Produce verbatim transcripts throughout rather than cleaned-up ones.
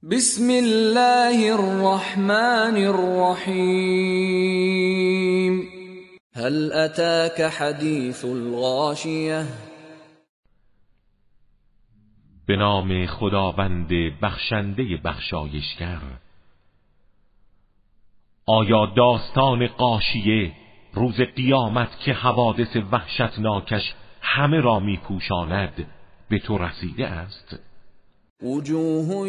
بسم الله الرحمن الرحیم. هل اتاک حدیث الغاشیه؟ به نام خداوند بخشنده بخشایشگر. آیا داستان غاشیه، روز قیامت که حوادث وحشتناکش همه را میپوشاند، به تو رسیده است؟ وجوه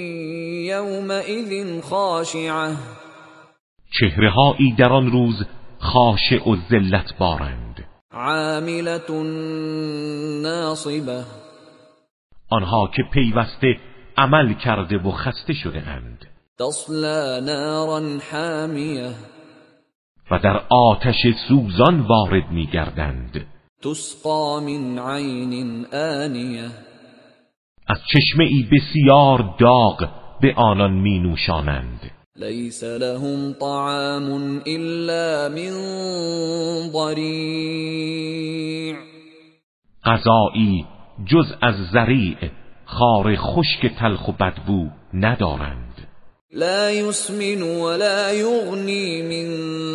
یومئذ خاشعه، چهره‌هایی در آن روز خاشع و ذلت بارند. عاملة ناصبه، آنها که پیوسته عمل کرده و خسته شده اند. تصلی نارا حامیه، و در آتش سوزان وارد می‌گردند. تسقى من عین آنیه، از چشمه ای بسیار داغ به آنان می نوشانند. لیس لهم طعام الا من ضریع، غذایی جز از ضریع، خار خشک تلخ و بدبو ندارند. لا یسمن ولا یغنی من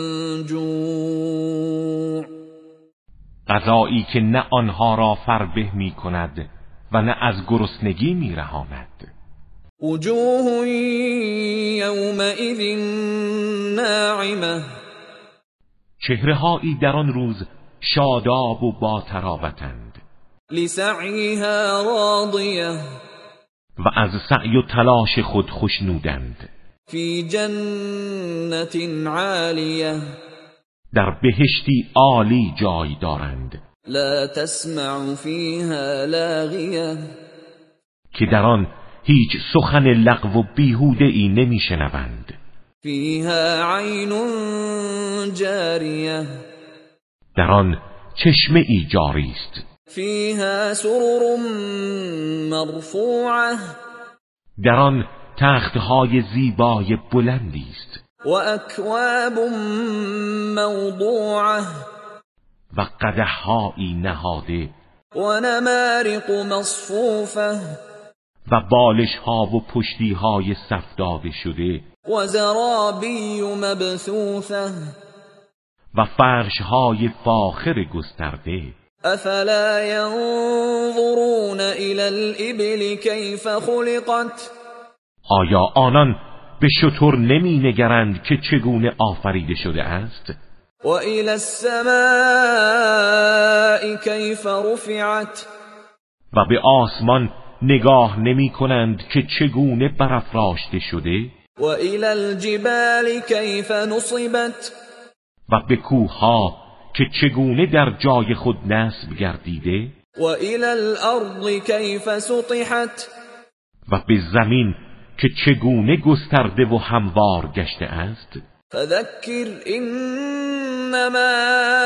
جوع، غذایی که نه آنها را فربه می کند و نه از گرسنگی می رهاند. وجوه یومئذ ناعمه، چهره‌هایی در آن روز شاداب و با طراوتند. لسعیها راضیه، و از سعی و تلاش خود خوشنودند. فی جنت عالیه، در بهشتی عالی جای دارند. لا تسمع فیها لاغیه، که در آن هیچ سخن لغو و بیهوده ای نمی شنوند. فیها عین جاریه، در آن چشمه ای جاری است. فیها سرر مرفوعه، در آن تختهای زیبای بلندی است. و اکواب موضوعه، و قدح‌هایی نهاده. و نمارق مصفوفه، و بالش‌ها و پشتی‌های صف داده شده. و زرابی مبثوثه، و فرش‌های فاخر گسترده. افلا ينظرون الى الابل كيف خلقت، آیا آنان به شتر نمی نگرند که چگونه آفریده شده است؟ و الى السماء كيف رفعت، و به آسمان نگاه نمی کنند که چگونه برافراشته شده؟ و الى الجبال كيف نصبت، و به کوه‌ها که چگونه در جای خود نصب گردیده؟ و الى الارض كيف سطحت، و به زمین که چگونه گسترده و هموار گشته است؟ فذكر انما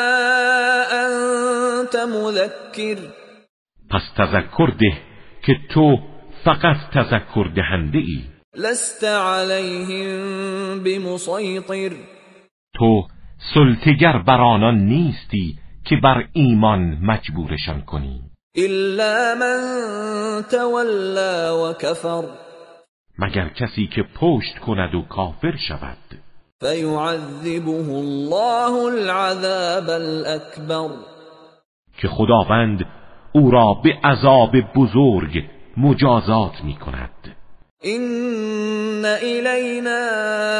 انت مذكر، پس تذکر ده که تو فقط تذکر دهنده ای. لست عليهم بمسيطر، تو سلطگر بر آنان نیستی که بر ایمان مجبورشان کنی. الا من تولى وكفر، مگر کسی که پشت کند و کافر شود. فيعذبه الله العذاب الاكبر، که خداوند او را به عذاب بزرگ مجازات می کند. ان الینا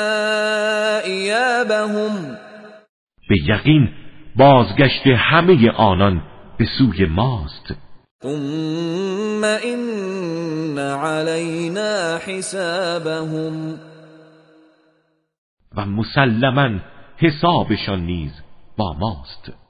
ایابهم، به یقین بازگشت همه آنان به سوی ماست. ثم ان علینا حسابهم، و مسلماً حسابشان نیز با ماست.